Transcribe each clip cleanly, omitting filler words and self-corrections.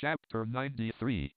Chapter 93.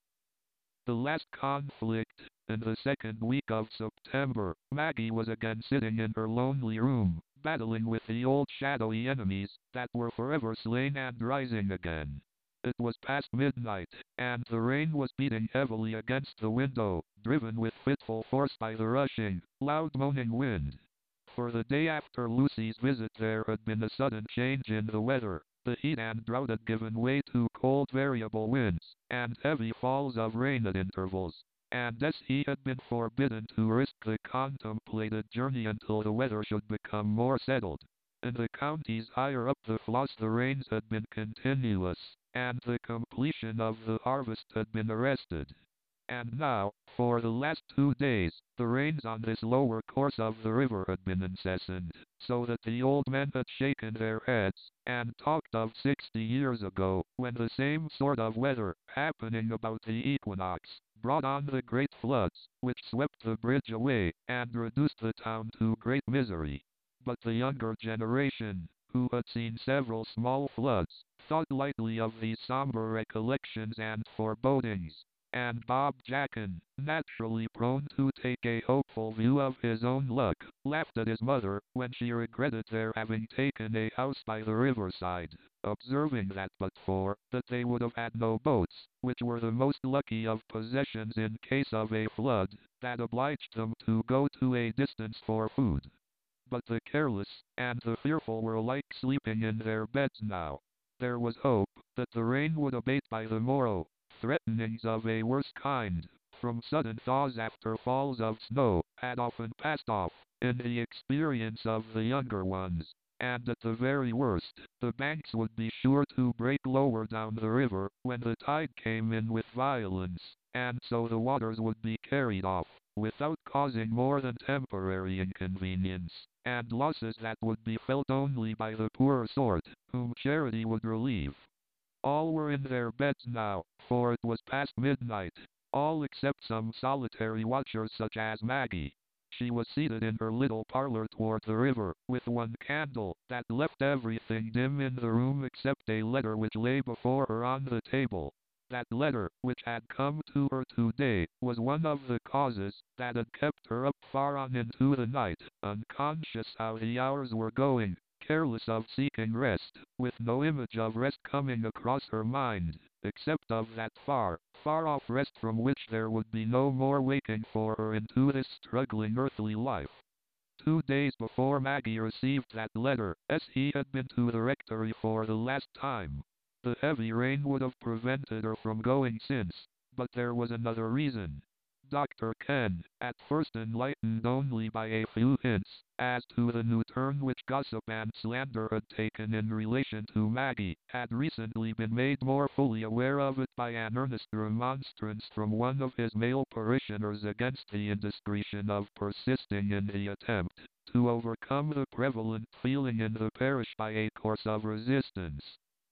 The last conflict. In the second week of September, Maggie was again sitting in her lonely room, battling with the old shadowy enemies that were forever slain and rising again. It was past midnight, and the rain was beating heavily against the window, driven with fitful force by the rushing, loud moaning wind. For the day after Lucy's visit there had been a sudden change in the weather. The heat and drought had given way to cold variable winds, and heavy falls of rain at intervals. And as he had been forbidden to risk the contemplated journey until the weather should become more settled. In the counties higher up the Floss the rains had been continuous, and the completion of the harvest had been arrested. And now, for the last 2 days, the rains on this lower course of the river had been incessant, so that the old men had shaken their heads, and talked of 60 years ago, when the same sort of weather, happening about the equinox, brought on the great floods, which swept the bridge away, and reduced the town to great misery. But the younger generation, who had seen several small floods, thought lightly of these somber recollections and forebodings. And Bob Jacken, naturally prone to take a hopeful view of his own luck, laughed at his mother when she regretted their having taken a house by the riverside, observing that but for that they would have had no boats, which were the most lucky of possessions in case of a flood, that obliged them to go to a distance for food. But the careless and the fearful were alike sleeping in their beds now. There was hope that the rain would abate by the morrow. Threatenings of a worse kind, from sudden thaws after falls of snow, had often passed off, in the experience of the younger ones, and at the very worst, the banks would be sure to break lower down the river, when the tide came in with violence, and so the waters would be carried off, without causing more than temporary inconvenience, and losses that would be felt only by the poorer sort, whom charity would relieve. All were in their beds now, for it was past midnight. All except some solitary watchers such as Maggie. She was seated in her little parlor toward the river, with one candle that left everything dim in the room except a letter which lay before her on the table. That letter, which had come to her today, was one of the causes that had kept her up far on into the night, unconscious how the hours were going, careless of seeking rest, with no image of rest coming across her mind, except of that far, far off rest from which there would be no more waking for her into this struggling earthly life. 2 days before Maggie received that letter, as he had been to the rectory for the last time. The heavy rain would have prevented her from going since, but there was another reason. Dr. Ken, at first enlightened only by a few hints as to the new turn which gossip and slander had taken in relation to Maggie, had recently been made more fully aware of it by an earnest remonstrance from one of his male parishioners against the indiscretion of persisting in the attempt to overcome the prevalent feeling in the parish by a course of resistance.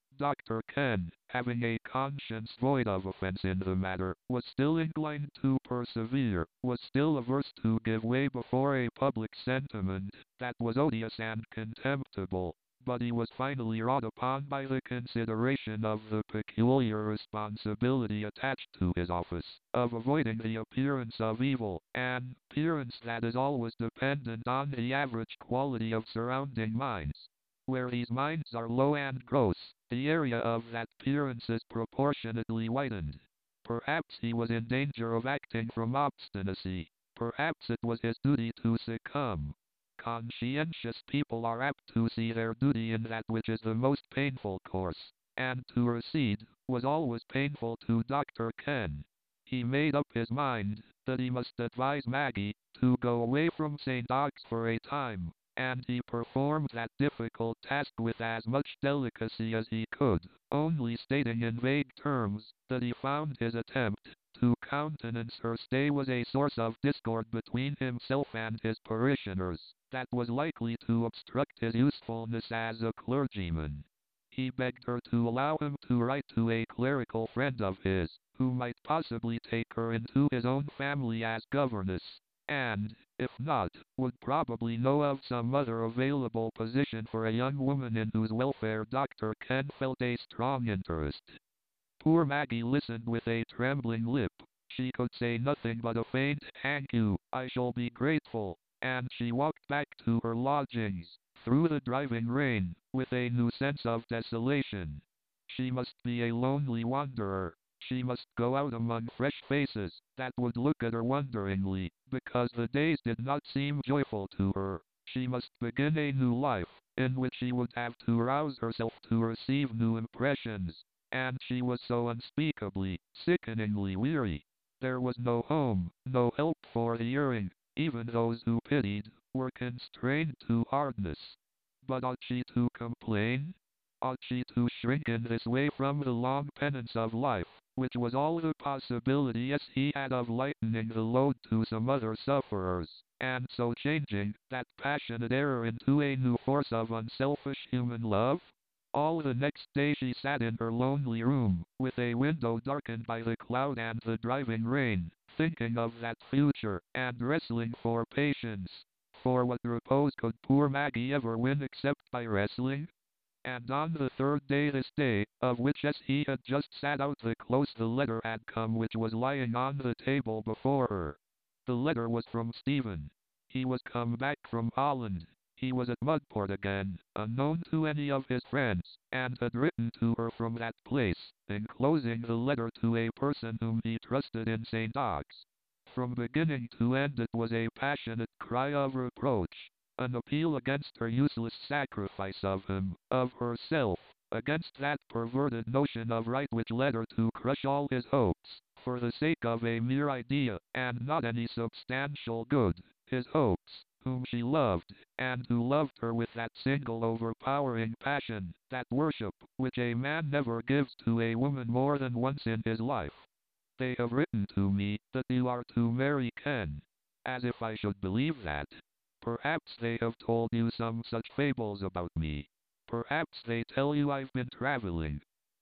Dr. Ken, having a conscience void of offense in the matter, was still inclined to persevere, was still averse to give way before a public sentiment that was odious and contemptible, but he was finally wrought upon by the consideration of the peculiar responsibility attached to his office, of avoiding the appearance of evil, an appearance that is always dependent on the average quality of surrounding minds. Where these minds are low and gross, the area of that appearance is proportionately widened. Perhaps he was in danger of acting from obstinacy. Perhaps it was his duty to succumb. Conscientious people are apt to see their duty in that which is the most painful course, and to recede was always painful to Dr. Ken. He made up his mind that he must advise Maggie to go away from St. Ogg's for a time, and he performed that difficult task with as much delicacy as he could, only stating in vague terms that he found his attempt to countenance her stay was a source of discord between himself and his parishioners, that was likely to obstruct his usefulness as a clergyman. He begged her to allow him to write to a clerical friend of his, who might possibly take her into his own family as governess, and, if not, would probably know of some other available position for a young woman in whose welfare Dr. Ken felt a strong interest. Poor Maggie listened with a trembling lip. She could say nothing but a faint "thank you, I shall be grateful," and she walked back to her lodgings, through the driving rain, with a new sense of desolation. She must be a lonely wanderer. She must go out among fresh faces that would look at her wonderingly, because the days did not seem joyful to her. She must begin a new life, in which she would have to rouse herself to receive new impressions, and she was so unspeakably, sickeningly weary. There was no home, no help for the erring. Even those who pitied were constrained to hardness. But ought she to complain? Ought she to shrink in this way from the long penance of life, which was all the possibility as he had of lightening the load to some other sufferers, and so changing that passionate error into a new force of unselfish human love? All the next day she sat in her lonely room, with a window darkened by the cloud and the driving rain, thinking of that future, and wrestling for patience. For what repose could poor Maggie ever win except by wrestling? And on the third day, this day, of which as he had just sat out the close, the letter had come which was lying on the table before her. The letter was from Stephen. He was come back from Holland. He was at Mudport again, unknown to any of his friends, and had written to her from that place, enclosing the letter to a person whom he trusted in St. Ogg's. From beginning to end it was a passionate cry of reproach, an appeal against her useless sacrifice of him, of herself, against that perverted notion of right which led her to crush all his hopes, for the sake of a mere idea, and not any substantial good. His hopes, whom she loved, and who loved her with that single overpowering passion, that worship, which a man never gives to a woman more than once in his life. They have written to me that you are to marry Ken. As if I should believe that. Perhaps they have told you some such fables about me. Perhaps they tell you I've been traveling.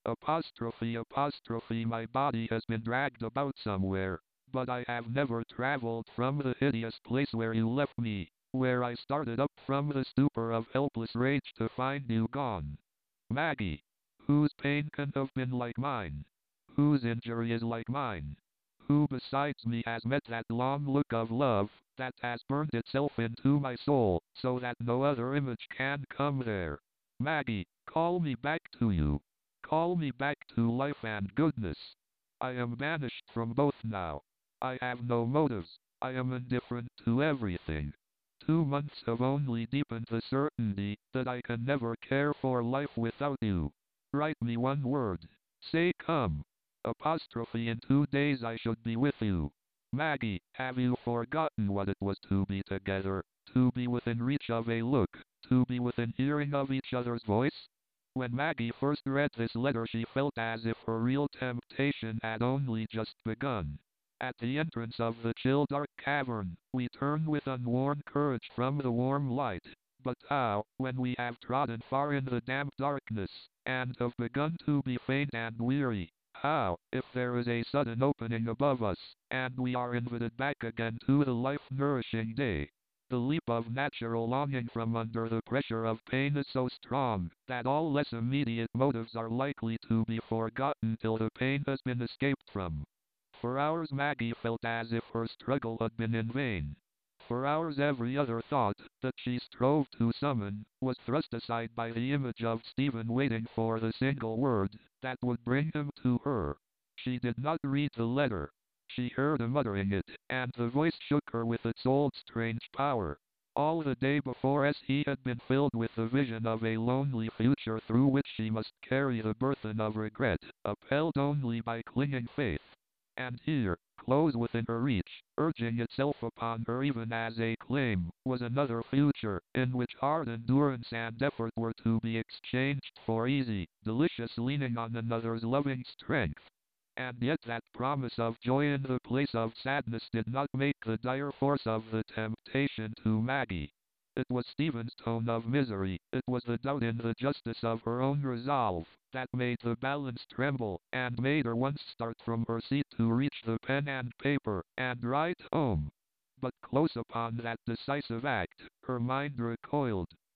Apostrophe, my body has been dragged about somewhere, but I have never traveled from the hideous place where you left me, where I started up from the stupor of helpless rage to find you gone. Maggie, whose pain can have been like mine? Whose injury is like mine? Who besides me has met that long look of love, that has burned itself into my soul, so that no other image can come there? Maggie, call me back to you. Call me back to life and goodness. I am banished from both now. I have no motives. I am indifferent to everything. 2 months have only deepened the certainty that I can never care for life without you. Write me one word. Say come. Apostrophe, in 2 days I should be with you. Maggie, have you forgotten what it was to be together, to be within reach of a look, to be within hearing of each other's voice? When Maggie first read this letter she felt as if her real temptation had only just begun. At the entrance of the chill dark cavern, we turn with unworn courage from the warm light. But how, when we have trodden far in the damp darkness, and have begun to be faint and weary, how, if there is a sudden opening above us, and we are invited back again to the life-nourishing day? The leap of natural longing from under the pressure of pain is so strong, that all less immediate motives are likely to be forgotten till the pain has been escaped from. For hours Maggie felt as if her struggle had been in vain. For hours every other thought that she strove to summon was thrust aside by the image of Stephen waiting for the single word that would bring him to her. She did not read the letter. She heard him uttering it, and the voice shook her with its old strange power. All the day before as he had been filled with the vision of a lonely future through which she must carry the burthen of regret, upheld only by clinging faith. And here, close within her reach, urging itself upon her even as a claim, was another future, in which hard endurance and effort were to be exchanged for easy, delicious leaning on another's loving strength. And yet that promise of joy in the place of sadness did not make the dire force of the temptation to Maggie. It was Stephen's tone of misery, it was the doubt in the justice of her own resolve, that made the balance tremble, and made her once start from her seat to reach the pen and paper, and write home. But close upon that decisive act, her mind recoiled,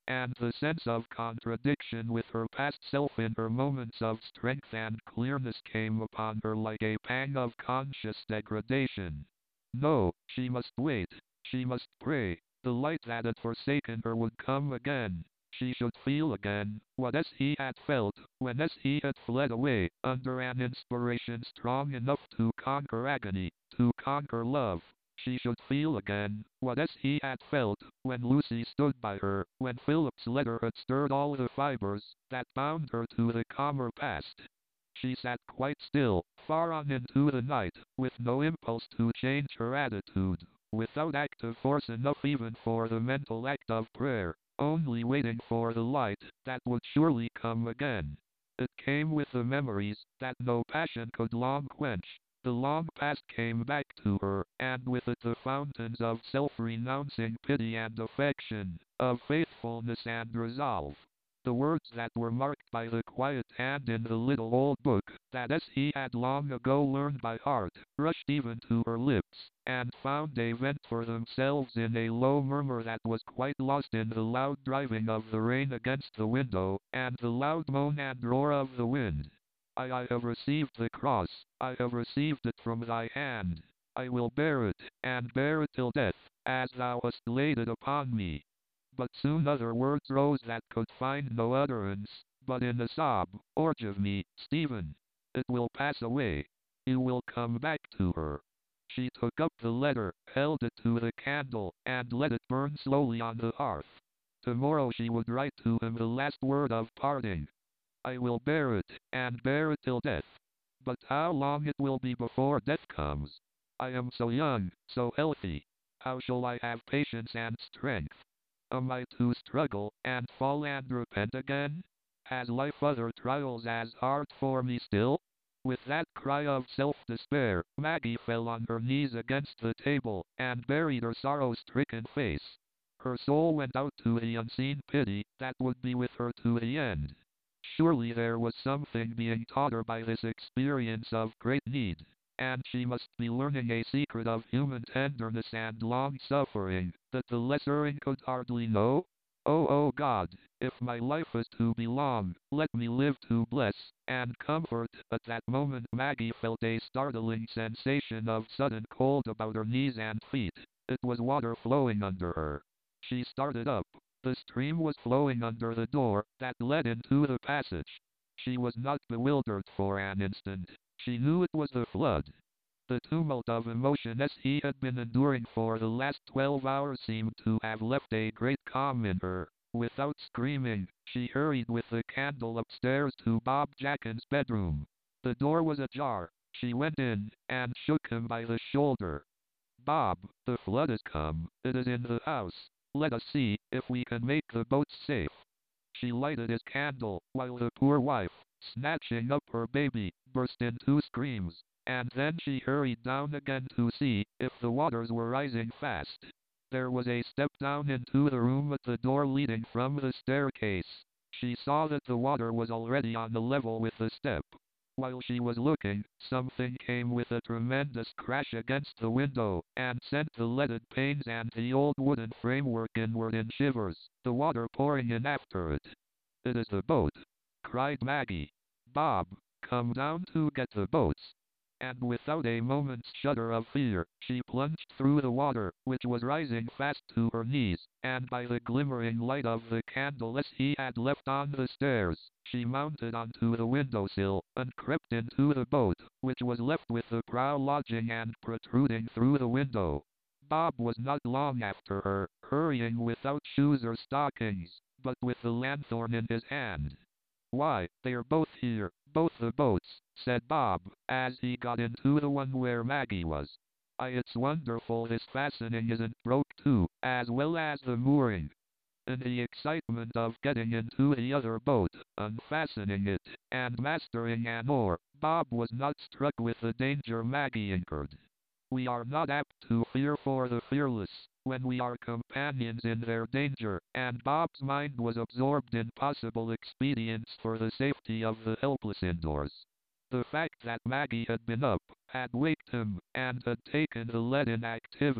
and the sense of contradiction with her past self in her moments of strength and clearness came upon her like a pang of conscious degradation. No, she must wait. She must pray. The light that had forsaken her would come again. She should feel again what as he had felt when as he had fled away under an inspiration strong enough to conquer agony, to conquer love. She should feel again what as he had felt when Lucy stood by her, when Philip's letter had stirred all the fibers that bound her to the calmer past. She sat quite still, far on into the night, with no impulse to change her attitude, without active force enough even for the mental act of prayer, only waiting for the light that would surely come again. It came with the memories that no passion could long quench. The long past came back to her, and with it the fountains of self-renouncing pity and affection, of faithfulness and resolve. The words that were marked by the quiet hand in the little old book, that as he had long ago learned by heart, rushed even to her lips, and found a vent for themselves in a low murmur that was quite lost in the loud driving of the rain against the window, and the loud moan and roar of the wind. I have received the cross, I have received it from thy hand. I will bear it, and bear it till death, as thou hast laid it upon me. But soon other words rose that could find no utterance, but in a sob. Forgive me, Stephen. It will pass away. You will come back to her. She took up the letter, held it to the candle, and let it burn slowly on the hearth. Tomorrow she would write to him the last word of parting. I will bear it, and bear it till death. But how long it will be before death comes? I am so young, so healthy. How shall I have patience and strength? Am I to struggle, and fall and repent again? Has life other trials as hard for me still? With that cry of self-despair, Maggie fell on her knees against the table, and buried her sorrow-stricken face. Her soul went out to the unseen pity that would be with her to the end. Surely there was something being taught her by this experience of great need, and she must be learning a secret of human tenderness and long-suffering that the less erring could hardly know. Oh God, if my life is to be long, let me live to bless and comfort. At that moment Maggie felt a startling sensation of sudden cold about her knees and feet. It was water flowing under her. She started up. The stream was flowing under the door that led into the passage. She was not bewildered for an instant. She knew it was the flood. The tumult of emotion as he had been enduring for the last 12 hours seemed to have left a great calm in her. Without screaming, she hurried with the candle upstairs to Bob Jackson's bedroom. The door was ajar. She went in, and shook him by the shoulder. Bob, the flood has come. It is in the house. Let us see if we can make the boats safe. She lighted his candle, while the poor wife, snatching up her baby, burst into screams, and then she hurried down again to see if the waters were rising fast. There was a step down into the room at the door leading from the staircase. She saw that the water was already on the level with the step. While she was looking, something came with a tremendous crash against the window, and sent the leaded panes and the old wooden framework inward in shivers, the water pouring in after it. It is the boat, cried Maggie. Bob, come down to get the boats. And without a moment's shudder of fear, she plunged through the water, which was rising fast to her knees, and by the glimmering light of the candle as he had left on the stairs, she mounted onto the windowsill, and crept into the boat, which was left with the prow lodging and protruding through the window. Bob was not long after her, hurrying without shoes or stockings, but with the lanthorn in his hand. Why, they're both here, both the boats, said Bob, as he got into the one where Maggie was. It's wonderful this fastening isn't broke too, as well as the mooring. In the excitement of getting into the other boat, unfastening it, and mastering an oar, Bob was not struck with the danger Maggie incurred. We are not apt to fear for the fearless when we are companions in their danger, and Bob's mind was absorbed in possible expedients for the safety of the helpless indoors. The fact that Maggie had been up, had waked him, and had taken the lead in activity,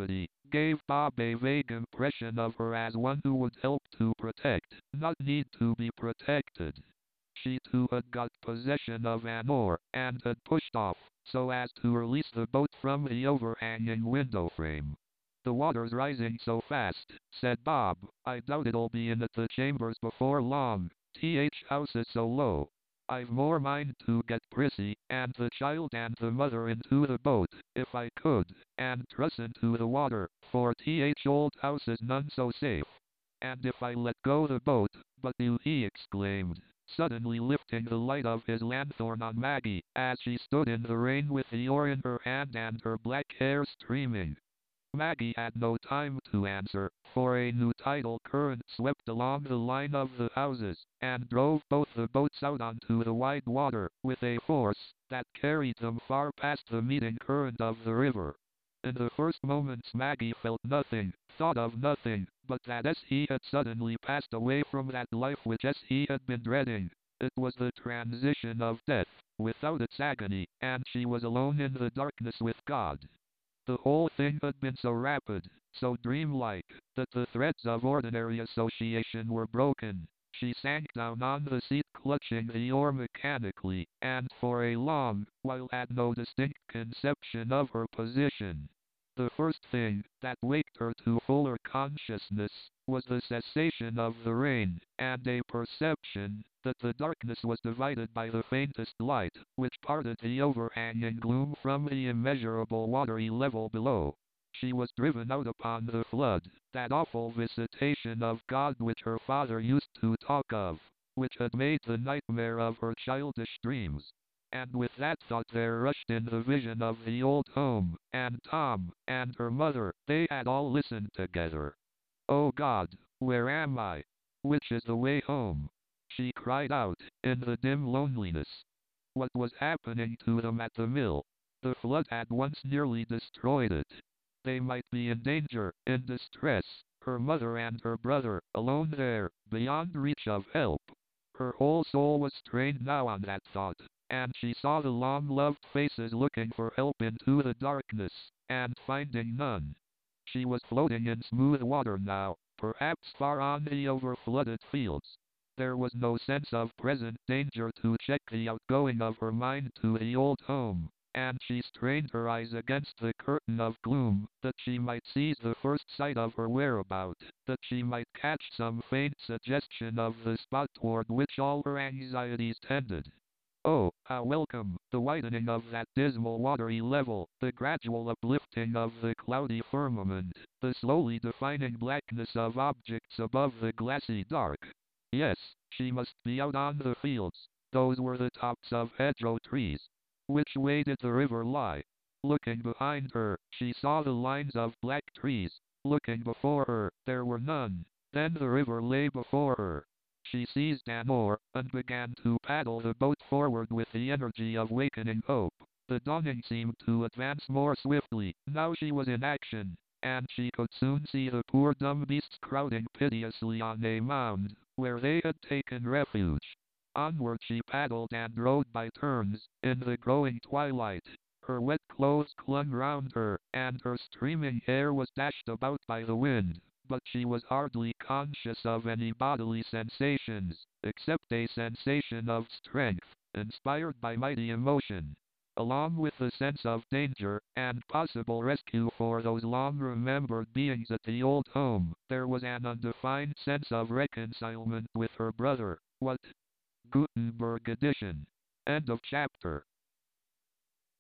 gave Bob a vague impression of her as one who would help to protect, not need to be protected. She too had got possession of an oar, and had pushed off, so as to release the boat from the overhanging window frame. "The water's rising so fast," said Bob, "I doubt it'll be in at the chambers before long. House is so low. I've more mind to get Prissy, and the child and the mother into the boat, if I could, and truss into the water, for old house is none so safe. And if I let go the boat, but you," he exclaimed, suddenly lifting the light of his lanthorn on Maggie, as she stood in the rain with the oar in her hand and her black hair streaming. Maggie had no time to answer, for a new tidal current swept along the line of the houses, and drove both the boats out onto the wide water, with a force that carried them far past the meeting current of the river. In the first moments Maggie felt nothing, thought of nothing, but that as he had suddenly passed away from that life which as he had been dreading. It was the transition of death, without its agony, and she was alone in the darkness with God. The whole thing had been so rapid, so dreamlike, that the threads of ordinary association were broken. She sank down on the seat clutching the oar mechanically, and for a long while had no distinct conception of her position. The first thing that waked her to fuller consciousness was the cessation of the rain, and a perception that the darkness was divided by the faintest light, which parted the overhanging gloom from the immeasurable watery level below. She was driven out upon the flood, that awful visitation of God which her father used to talk of, which had made the nightmare of her childish dreams. And with that thought there rushed in the vision of the old home, and Tom, and her mother. They had all listened together. "Oh God, where am I? Which is the way home?" she cried out, in the dim loneliness. What was happening to them at the mill? The flood had once nearly destroyed it. They might be in danger, in distress, her mother and her brother, alone there, beyond reach of help. Her whole soul was strained now on that thought, and she saw the long-loved faces looking for help into the darkness, and finding none. She was floating in smooth water now, perhaps far on the over-flooded fields. There was no sense of present danger to check the outgoing of her mind to the old home, and she strained her eyes against the curtain of gloom, that she might seize the first sight of her whereabout, that she might catch some faint suggestion of the spot toward which all her anxieties tended. Oh, how welcome, the widening of that dismal watery level, the gradual uplifting of the cloudy firmament, the slowly defining blackness of objects above the glassy dark. Yes, she must be out on the fields. Those were the tops of hedgerow trees. Which way did the river lie? Looking behind her, she saw the lines of black trees. Looking before her, there were none. Then the river lay before her. She seized an oar, and began to paddle the boat forward with the energy of wakening hope. The dawning seemed to advance more swiftly, now she was in action, and she could soon see the poor dumb beasts crowding piteously on a mound, where they had taken refuge. Onward she paddled and rowed by turns, in the growing twilight. Her wet clothes clung round her, and her streaming hair was dashed about by the wind, but she was hardly conscious of any bodily sensations, except a sensation of strength, inspired by mighty emotion. Along with the sense of danger, and possible rescue for those long-remembered beings at the old home, there was an undefined sense of reconcilement with her brother. What? Gutenberg edition. End of chapter.